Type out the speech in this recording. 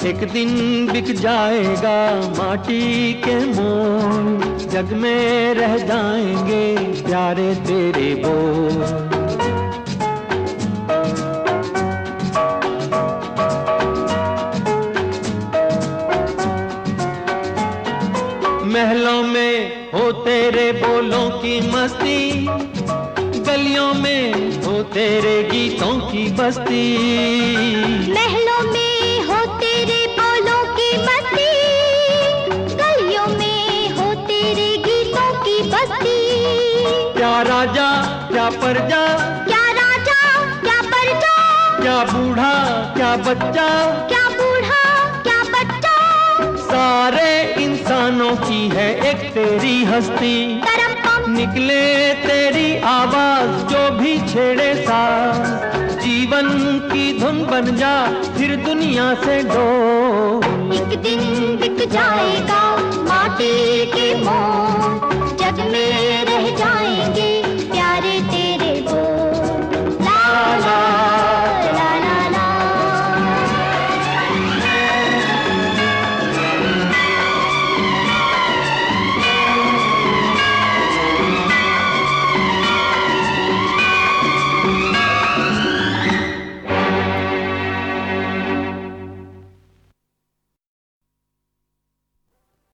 एक दिन बिक जाएगा माटी के मोल, जग में रह जाएंगे प्यारे तेरे बोल। महलों में हो तेरे बोलों की मस्ती, गलियों में हो तेरे गीतों की बस्ती। महलों में हो तेरे बोलों की मस्ती, गलियों में हो तेरे गीतों की बस्ती। क्या राजा क्या प्रजा, क्या राजा क्या प्रजा, क्या बूढ़ा क्या बच्चा, क्या बूढ़ा क्या बच्चा, सारे इंसानों की है एक तेरी हस्ती। निकले तेरी आवाज जो भी छेड़े साज, जीवन की धुन बन जा फिर दुनिया से डोल। एक दिन बिक जाएगा माटी